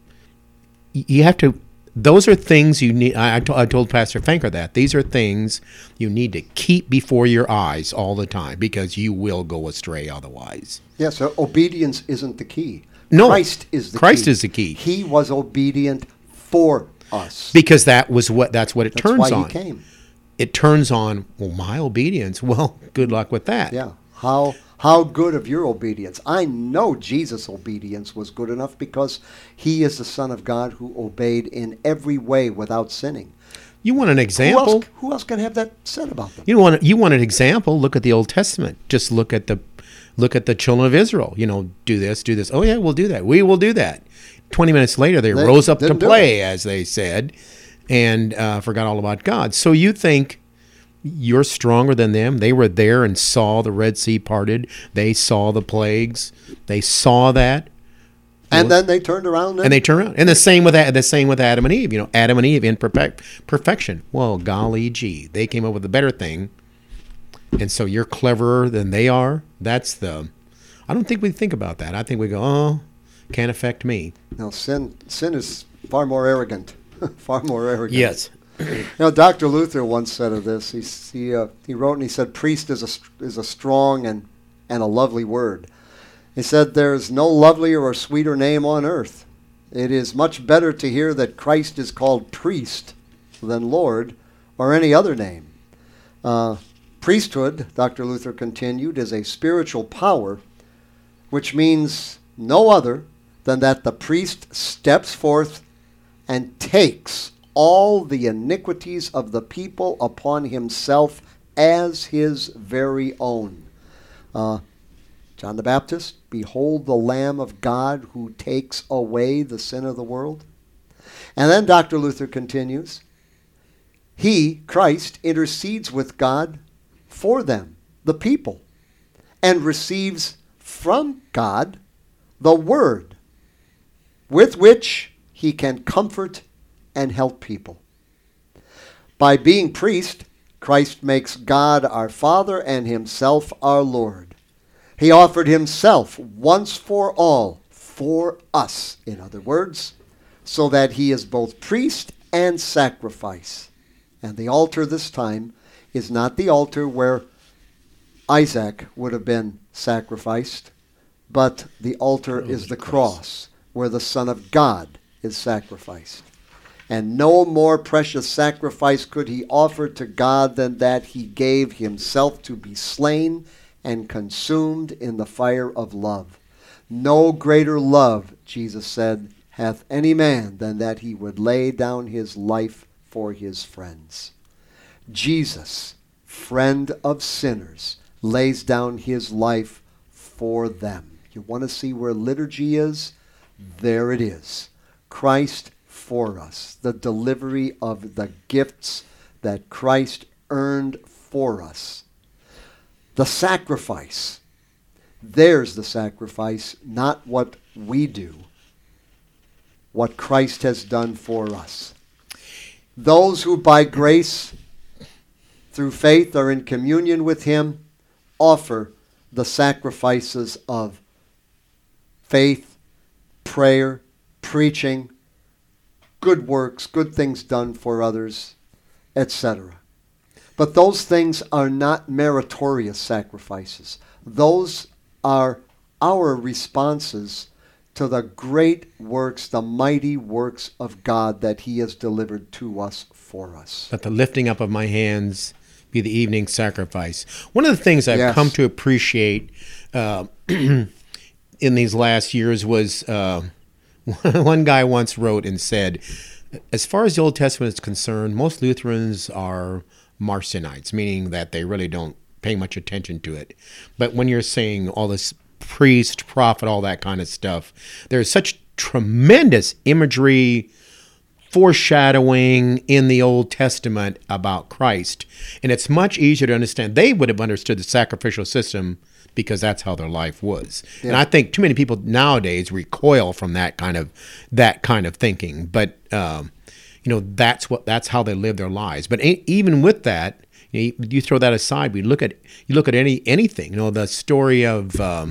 you have to, those are things you need. I, I, to, I told Pastor Fenker that. These are things you need to keep before your eyes all the time because you will go astray otherwise. Yeah, so obedience isn't the key. No, Christ is the Christ key. is the key. He was obedient for us. Because that was what that's what it That's turns why on. He came. It turns on, well, my obedience. Well, good luck with that. Yeah. How how good of your obedience. I know Jesus' obedience was good enough because he is the Son of God who obeyed in every way without sinning. You want an example? Who else, who else can have that said about them? You want you want an example? Look at the Old Testament. Just look at the look at the children of Israel. You know, do this, do this. Oh yeah, we'll do that. We will do that. Twenty minutes later, they, they rose up to play, as they said, and uh, forgot all about God. So you think you're stronger than them? They were there and saw the Red Sea parted. They saw the plagues. They saw that. And then they turned around. And, and they turned around. And the same with the same with Adam and Eve. You know, Adam and Eve in perfect, perfection. Well, golly gee, they came up with a better thing. And so you're cleverer than they are. That's the. I don't think we think about that. I think we go, oh, can't affect me. No, sin sin is far more arrogant. far more arrogant. Yes. You know, Doctor Luther once said of this. He he uh, he wrote and he said, "Priest is a is a strong and and a lovely word." He said, "There is no lovelier or sweeter name on earth. It is much better to hear that Christ is called priest than Lord or any other name." Uh, priesthood, Doctor Luther continued, is a spiritual power, which means no other than that the priest steps forth and takes all the iniquities of the people upon himself as his very own. Uh, John the Baptist, behold the Lamb of God who takes away the sin of the world. And then Doctor Luther continues, he, Christ, intercedes with God for them, the people, and receives from God the word with which he can comfort and help people. By being priest, Christ makes God our Father and himself our Lord. He offered himself once for all for us, in other words, so that he is both priest and sacrifice. And the altar this time is not the altar where Isaac would have been sacrificed, but the altar is the cross where the Son of God is sacrificed. And no more precious sacrifice could he offer to God than that he gave himself to be slain and consumed in the fire of love. No greater love, Jesus said, hath any man than that he would lay down his life for his friends. Jesus, friend of sinners, lays down his life for them. You want to see where liturgy is? There it is. Christ for us. The delivery of the gifts that Christ earned for us. The sacrifice. There's the sacrifice, not what we do. What Christ has done for us. Those who by grace, through faith, are in communion with him, offer the sacrifices of faith, prayer, preaching, good works, good things done for others, et cetera. But those things are not meritorious sacrifices. Those are our responses to the great works, the mighty works of God that he has delivered to us for us. Let the lifting up of my hands be the evening sacrifice. One of the things I've Yes. come to appreciate uh, in these last years was uh, one guy once wrote and said, as far as the Old Testament is concerned, most Lutherans are Marcionites, meaning that they really don't pay much attention to it. But when you're saying all this priest, prophet, all that kind of stuff, there's such tremendous imagery, foreshadowing in the Old Testament about Christ. And it's much easier to understand. They would have understood the sacrificial system because that's how their life was. Yeah. And I think too many people nowadays recoil from that kind of that kind of thinking. But um, you know, that's what that's how they live their lives. But even with that, you know, you throw that aside. We look at you look at any anything. You know, the story of um,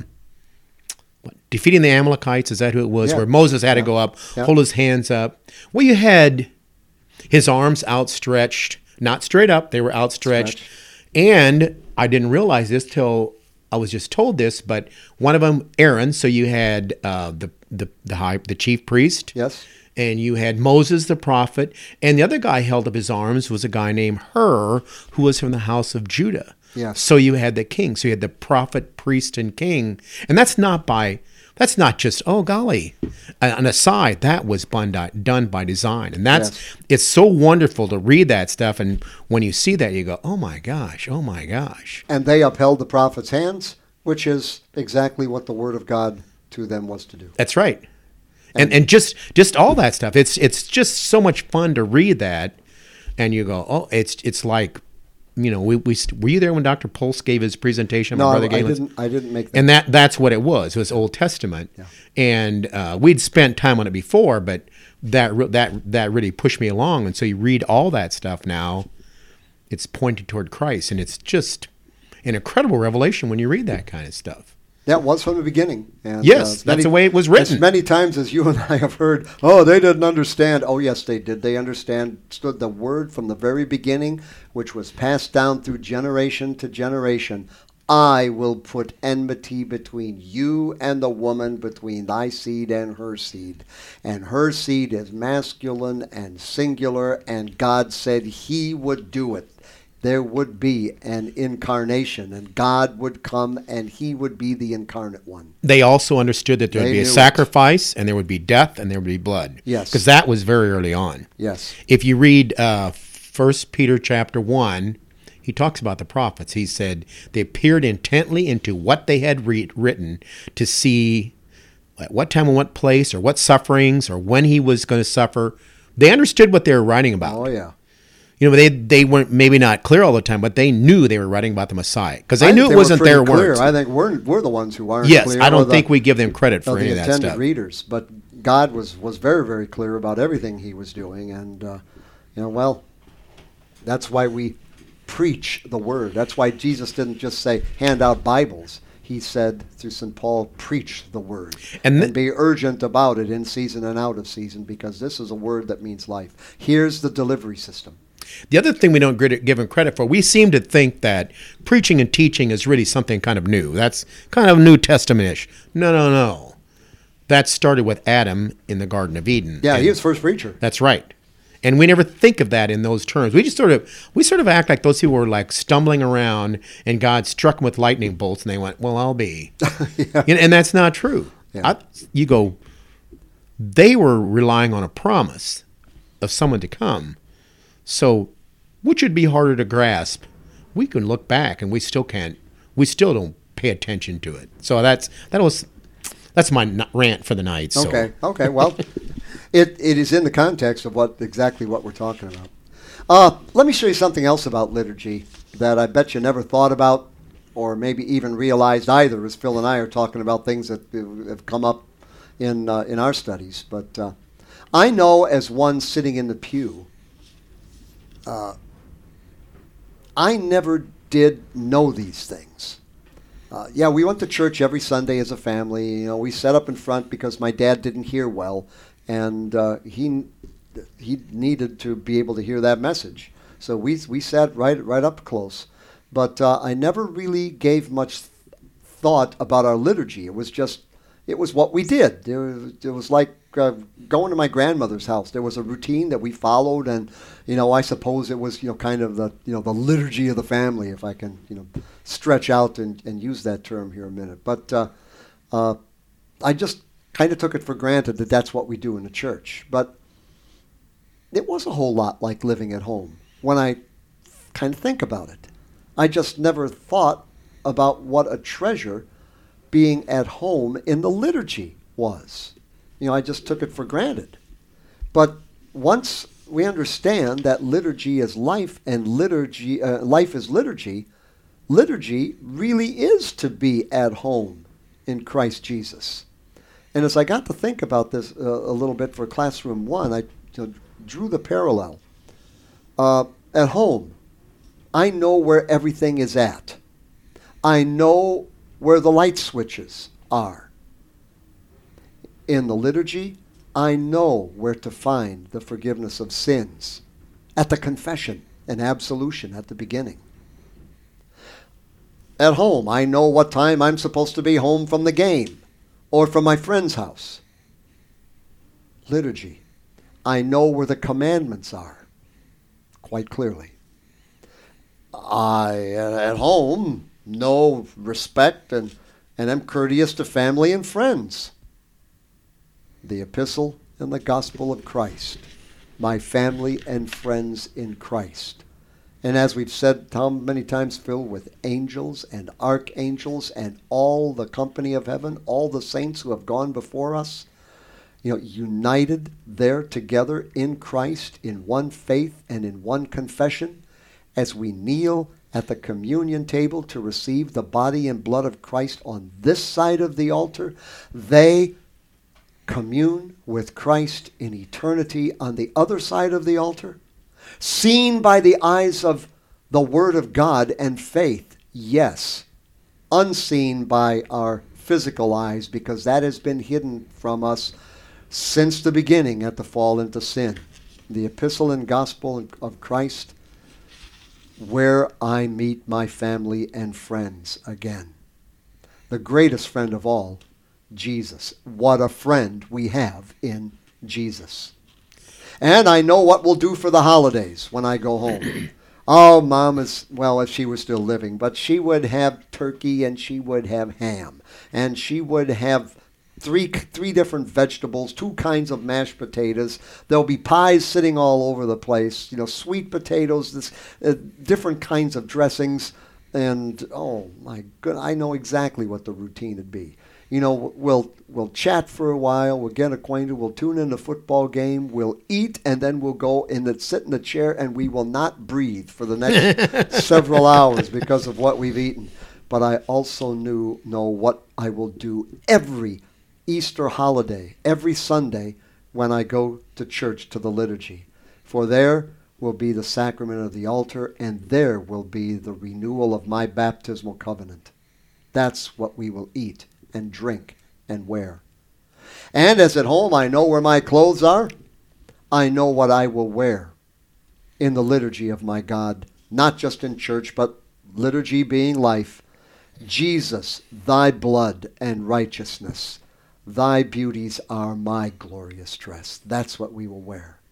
what, defeating the Amalekites. Is that who it was? Yeah. Where Moses had yeah. to go up, yeah. hold his hands up. Well, you had his arms outstretched, not straight up. They were outstretched. Stretch. And I didn't realize this till I was just told this. But one of them, Aaron. So you had uh, the the the high the chief priest. Yes. And you had Moses the prophet, and the other guy held up his arms was a guy named Hur, who was from the house of Judah. Yes. So you had the king. So you had the prophet, priest, and king. And that's not by, that's not just, oh golly, an aside. That was done by design. And that's, yes. it's so wonderful to read that stuff. And when you see that, you go, oh my gosh, oh my gosh. And they upheld the prophet's hands, which is exactly what the word of God to them was to do. That's right. And and just just all that stuff. It's it's just so much fun to read that, and you go, oh, it's it's like, you know, we we were you there when Doctor Pulse gave his presentation? No, Brother I, I didn't. I didn't make that. And that that's what it was. It was Old Testament, yeah. and uh, we'd spent time on it before, but that that that really pushed me along. And so you read all that stuff now. It's pointed toward Christ, and it's just an incredible revelation when you read that kind of stuff. That was from the beginning. And, yes, uh, many, that's the way it was written. As many times as you and I have heard, oh, they didn't understand. Oh, yes, they did. They understand stood the word from the very beginning, which was passed down through generation to generation. I will put enmity between you and the woman, between thy seed and her seed. And her seed is masculine and singular, and God said he would do it. There would be an incarnation, and God would come, and he would be the incarnate one. They also understood that there would They be a knew sacrifice, and there would be death, and there would be blood. Yes. Because that was very early on. Yes. If you read uh, First Peter chapter one, he talks about the prophets. He said they peered intently into what they had re- written to see at what time and what place, or what sufferings, or when he was going to suffer. They understood what they were writing about. Oh, yeah. You know, they they weren't maybe not clear all the time, but they knew they were writing about the Messiah because they I knew think it they wasn't were pretty their clear. words. I think we're we're the ones who aren't yes, clear. I don't the, think we give them credit for any the of that intended stuff. readers, but God was, was very, very clear about everything he was doing. And, uh, you know, well, that's why we preach the word. That's why Jesus didn't just say, hand out Bibles. He said through Saint Paul, preach the word. And, th- and be urgent about it in season and out of season, because this is a word that means life. Here's the delivery system. The other thing we don't give him credit for, we seem to think that preaching and teaching is really something kind of new. That's kind of New Testament-ish. No, no, no. That started with Adam in the Garden of Eden. Yeah, and he was first preacher. That's right. And we never think of that in those terms. We just sort of we sort of act like those people were like stumbling around and God struck them with lightning bolts and they went, well, I'll be. yeah. and, and that's not true. Yeah. I, you go, they were relying on a promise of someone to come. So which would be harder to grasp? We can look back and we still can't, we still don't pay attention to it. So that's, that was, that's my rant for the night. So. Okay, okay, well, it, it is in the context of what exactly what we're talking about. Uh, let me show you something else about liturgy that I bet you never thought about or maybe even realized either, as Phil and I are talking about things that have come up in, uh, in our studies. But uh, I know as one sitting in the pew, uh, I never did know these things. Uh, yeah, we went to church every Sunday as a family. You know, we sat up in front because my dad didn't hear well, and uh, he he needed to be able to hear that message. So we we sat right right up close. But uh, I never really gave much th- thought about our liturgy. It was just it was what we did. It was, it was like uh, going to my grandmother's house. There was a routine that we followed, and you know, I suppose it was you know kind of the you know the liturgy of the family, if I can you know. stretch out and, and use that term here a minute. But uh, uh, I just kind of took it for granted that that's what we do in the church. But it was a whole lot like living at home when I kind of think about it. I just never thought about what a treasure being at home in the liturgy was. You know, I just took it for granted. But once we understand that liturgy is life and liturgy, uh, life is liturgy, liturgy really is to be at home in Christ Jesus. And as I got to think about this uh, a little bit for Classroom One, I you know, drew the parallel. Uh, at home, I know where everything is at. I know where the light switches are. In the liturgy, I know where to find the forgiveness of sins at the confession and absolution at the beginning. At home, I know what time I'm supposed to be home from the game or from my friend's house. Liturgy, I know where the commandments are, quite clearly. I, at home, know respect and, and am courteous to family and friends. The epistle and the gospel of Christ, my family and friends in Christ. And as we've said how many times, Phil, with angels and archangels and all the company of heaven, all the saints who have gone before us, you know, united there together in Christ, in one faith and in one confession, as we kneel at the communion table to receive the body and blood of Christ on this side of the altar, they commune with Christ in eternity on the other side of the altar. Seen by the eyes of the Word of God and faith, yes. Unseen by our physical eyes, because that has been hidden from us since the beginning at the fall into sin. The epistle and gospel of Christ, where I meet my family and friends again. The greatest friend of all, Jesus. What a friend we have in Jesus. And I know what we'll do for the holidays when I go home. Oh, Mom is, well, if she was still living, but she would have turkey and she would have ham. And she would have three three different vegetables, two kinds of mashed potatoes. There'll be pies sitting all over the place, you know, sweet potatoes, this uh, different kinds of dressings. And, oh, my goodness, I know exactly what the routine would be. You know, we'll we'll chat for a while, we'll get acquainted, we'll tune in the football game, we'll eat, and then we'll go in the, sit in the chair, and we will not breathe for the next several hours because of what we've eaten. But I also knew know what I will do every Easter holiday, every Sunday when I go to church, to the liturgy. For there will be the sacrament of the altar, and there will be the renewal of my baptismal covenant. That's what we will eat and drink and wear. And as at home I know where my clothes are, I know what I will wear in the liturgy of my God, not just in church, but liturgy being life. Jesus, thy blood and righteousness, thy beauties are my glorious dress. That's what we will wear.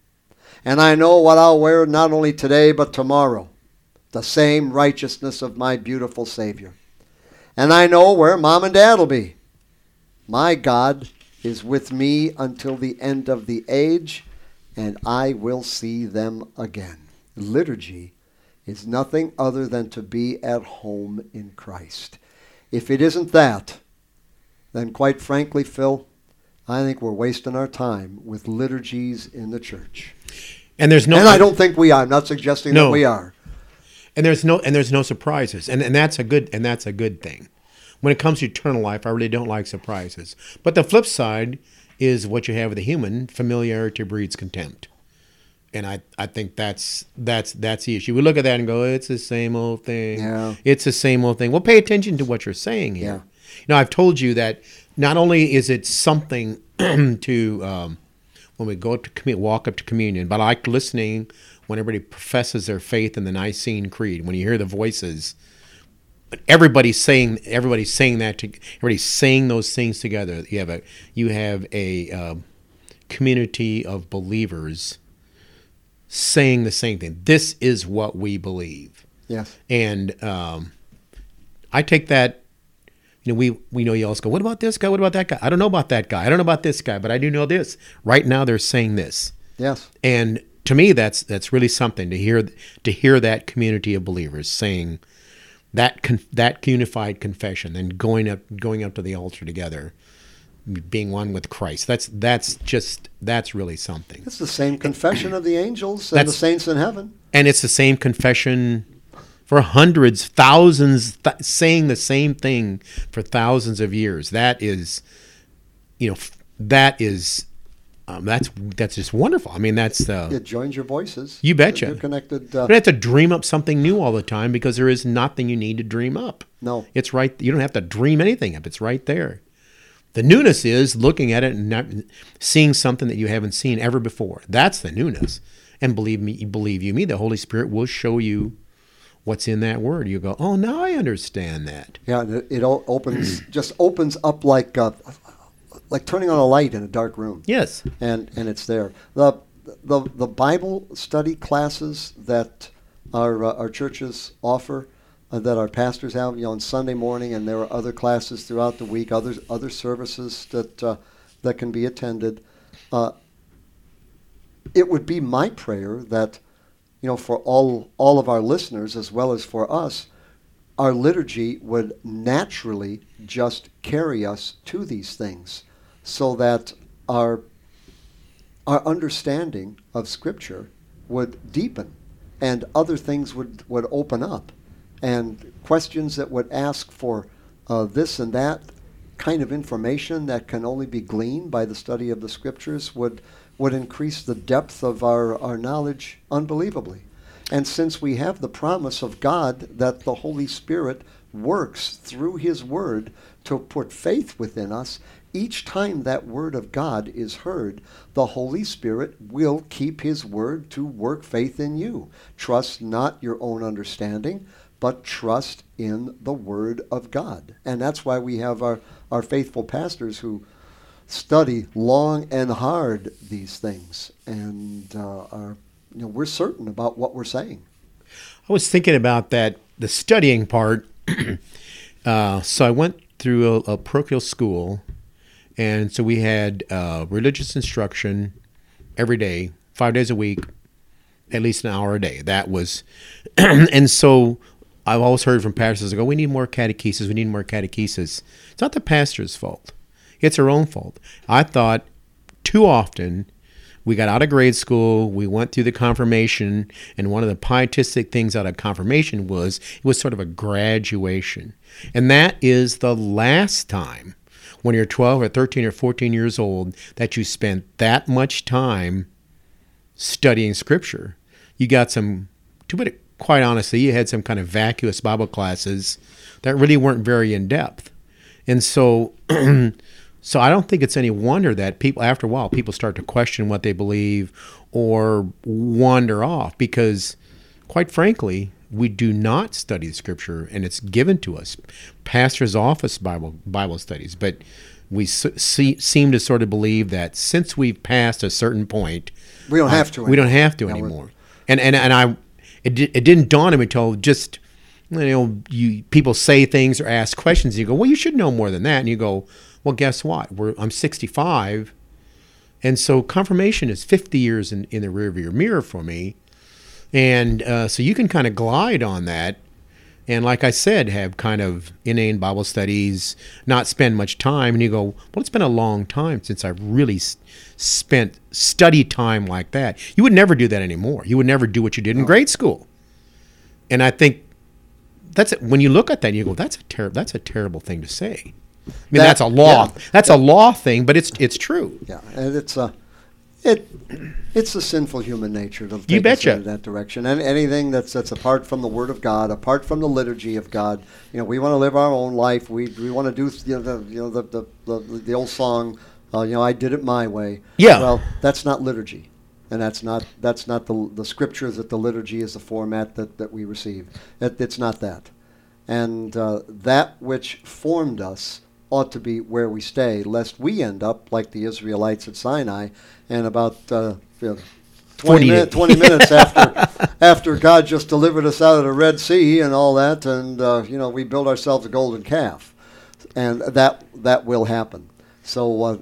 And I know what I'll wear not only today but tomorrow, the same righteousness of my beautiful Savior. And I know where Mom and Dad will be. My God is with me until the end of the age, and I will see them again. Liturgy is nothing other than to be at home in Christ. If it isn't that, then quite frankly, Phil, I think we're wasting our time with liturgies in the church. And there's no, and I don't think we are. I'm not suggesting no. that we are. And there's no, and there's no surprises, and and that's a good, and that's a good thing. When it comes to eternal life, I really don't like surprises. But the flip side is what you have with the human: familiarity breeds contempt. And I, I think that's that's that's the issue. We look at that and go, it's the same old thing. Yeah. It's the same old thing. Well, pay attention to what you're saying here. Yeah. You know, I've told you that not only is it something to um, when we go to commun- walk up to communion, but I like listening when everybody professes their faith in the Nicene Creed. When you hear the voices, everybody's saying everybody's saying that to, everybody's saying those things together. You have a you have a uh, community of believers saying the same thing. This is what we believe. Yes. And um, I take that. You know, we, we know you always go, what about this guy? What about that guy? I don't know about that guy. I don't know about this guy, but I do know this. Right now they're saying this. Yes. And to me, that's that's really something to hear to hear that community of believers saying that con- that unified confession and going up going up to the altar together, being one with Christ. That's that's just that's really something. It's the same confession of the angels and That's- the saints in heaven. And it's the same confession for hundreds, thousands, th- saying the same thing for thousands of years. That is, you know, f- that is, um, that's that's just wonderful. I mean, that's uh, It joins your voices. You betcha. You're connected. you Uh, don't have to dream up something new all the time because there is nothing you need to dream up. no. It's right. You don't have to dream anything up. It's right there. The newness is looking at it and not seeing something that you haven't seen ever before. That's the newness. And believe me, believe you me, the Holy Spirit will show you what's in that word. You go, oh, now I understand that. Yeah, it, it all opens, just opens up like uh, like turning on a light in a dark room. Yes. And and it's there. The the the Bible study classes that our uh, our churches offer, uh, that our pastors have, you know, on Sunday morning, and there are other classes throughout the week, other other services that uh, that can be attended. Uh, it would be my prayer that, you know, for all all of our listeners as well as for us, our liturgy would naturally just carry us to these things, so that our our understanding of Scripture would deepen, and other things would, would open up, and questions that would ask for uh, this and that kind of information that can only be gleaned by the study of the Scriptures would would increase the depth of our, our knowledge unbelievably. And since we have the promise of God that the Holy Spirit works through His Word to put faith within us, each time that Word of God is heard, the Holy Spirit will keep His Word to work faith in you. Trust not your own understanding, but trust in the Word of God. And that's why we have our, our faithful pastors who study long and hard these things, and uh, are, you know, we're certain about what we're saying. I was thinking about that, the studying part. uh, so I went through a, a parochial school, and so we had uh, religious instruction every day, five days a week, at least an hour a day. That was, and so I've always heard from pastors, I go, we need more catechesis, we need more catechesis. It's not the pastor's fault. It's our own fault. I thought too often we got out of grade school, we went through the confirmation, and one of the pietistic things out of confirmation was it was sort of a graduation. And that is the last time when you're twelve or thirteen or fourteen years old that you spent that much time studying Scripture. You got some, to put it quite honestly, you had some kind of vacuous Bible classes that really weren't very in-depth. And so... So I don't think it's any wonder that people, after a while, people start to question what they believe or wander off because, quite frankly, we do not study the Scripture, and it's given to us. Pastor's office Bible Bible studies, but we s- see, seem to sort of believe that since we've passed a certain point, We don't uh, have to We don't anymore. have to Yeah, we're- anymore. And and and I, it di- it didn't dawn on me until just, you know, you people say things or ask questions. And you go, well, you should know more than that. And you go, well, guess what? We're I'm sixty-five, and so confirmation is fifty years in in the rearview mirror for me, and uh, so you can kind of glide on that. And like I said, have kind of inane Bible studies, not spend much time. And you go, well, it's been a long time since I've really s- spent study time like that. You would never do that anymore. You would never do what you did in grade school. And I think that's it. When you look at that, you go, that's a ter- that's a terrible thing to say. I mean, That- that's a law. yeah. That's a law thing, but it's it's true. Yeah, and it's a, it, it's a sinful human nature to take You us betcha. in that direction. And anything that's that's apart from the Word of God, apart from the liturgy of God, you know, we want to live our own life. We we want to do you know the you know the the, the, the old song, uh, you know, I did it my way. Yeah. Well, that's not liturgy, and that's not that's not the the scriptures that the liturgy is the format that that we receive. It, it's not that, and uh, that which formed us ought to be where we stay, lest we end up like the Israelites at Sinai, and about uh, you know, forty twenty, minute, twenty minutes after after God just delivered us out of the Red Sea and all that, and uh, you know we build ourselves a golden calf, and that that will happen. So uh,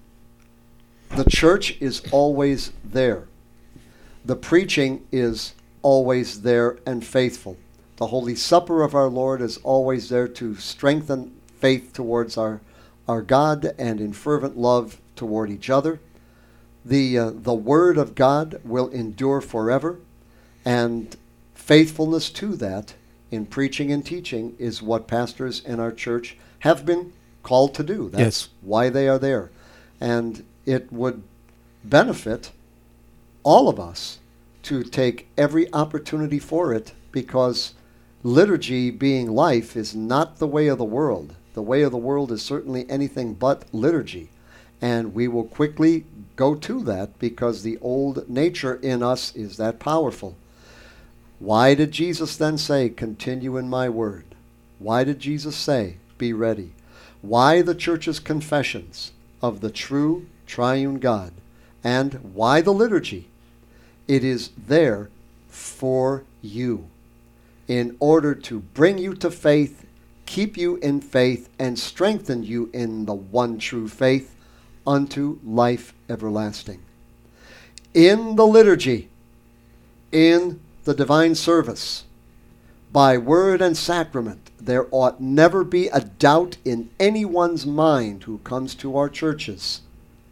the church is always there. The preaching is always there and faithful. The Holy Supper of our Lord is always there to strengthen faith towards our, our God and in fervent love toward each other. The, uh, the Word of God will endure forever, and faithfulness to that in preaching and teaching is what pastors in our church have been called to do. That's Yes. why they are there. And it would benefit all of us to take every opportunity for it, because liturgy, being life, is not the way of the world. The way of the world is certainly anything but liturgy. And we will quickly go to that because the old nature in us is that powerful. Why did Jesus then say, continue in my word? Why did Jesus say, be ready? Why the church's confessions of the true triune God? And why the liturgy? It is there for you, in order to bring you to faith, keep you in faith, and strengthen you in the one true faith unto life everlasting. In the liturgy, in the divine service, by word and sacrament, there ought never be a doubt in anyone's mind who comes to our churches.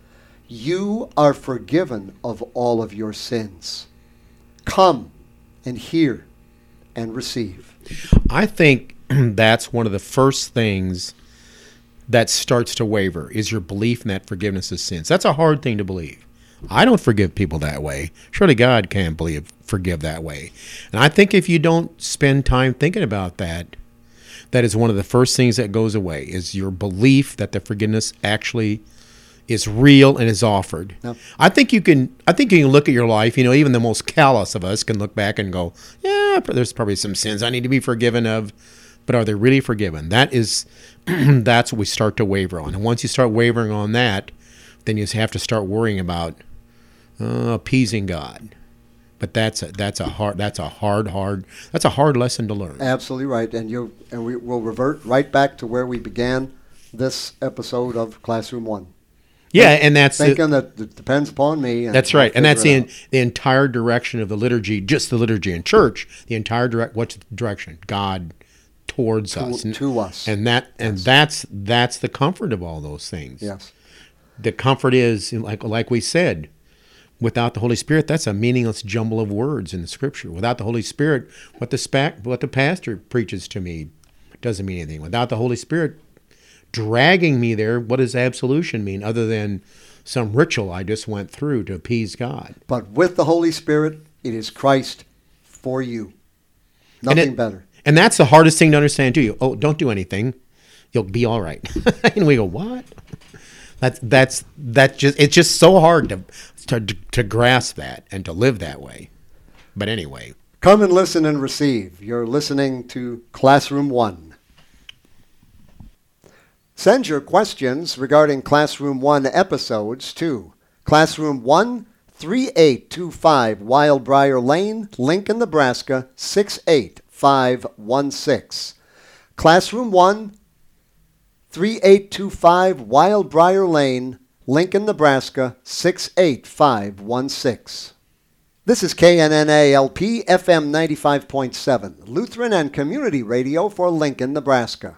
You are forgiven of all of your sins. Come and hear and receive. I think that's one of the first things that starts to waver is your belief in that forgiveness of sins. That's a hard thing to believe. I don't forgive people that way. Surely God can't believe forgive that way. And I think if you don't spend time thinking about that, that is one of the first things that goes away, is your belief that the forgiveness actually is real and is offered. Yep. I think you can I think you can look at your life, you know, even the most callous of us can look back and go, yeah, there's probably some sins I need to be forgiven of, but are they really forgiven? That is that's what we start to waver on. And once you start wavering on that, then you have to start worrying about uh, appeasing God. But that's a that's a hard that's a hard hard that's a hard lesson to learn. Absolutely right. And you and we will revert right back to where we began this episode of Classroom One. Yeah, and that's the, Thinking that it depends upon me. And that's I'll right, and that's the figure it the entire direction of the liturgy, just the liturgy in church. The entire direct what's the direction? God towards To- us, and, to us. and that and Yes. that's that's the comfort of all those things. out. Yes. The comfort is like like we said, without the Holy Spirit, that's a meaningless jumble of words in the Scripture. Without the Holy Spirit, what the spa- what the pastor preaches to me doesn't mean anything. Without the Holy Spirit dragging me there, what does absolution mean other than some ritual I just went through to appease God? But with the Holy Spirit, it is Christ for you. And Nothing it- better. And that's the hardest thing to understand too. You, oh, don't do anything, you'll be all right. And we go, what? That's that's that just it's just so hard to, to to grasp that and to live that way. But anyway, Come and listen and receive. You're listening to Classroom One. Send your questions regarding Classroom one episodes to Classroom one, three eight two five Wildbriar Lane, Lincoln, Nebraska six eight five one six. Classroom one, three eight two five Wildbriar Lane, Lincoln, Nebraska six eight five one six. This is K N N A L P F M ninety-five point seven, Lutheran and Community Radio for Lincoln, Nebraska.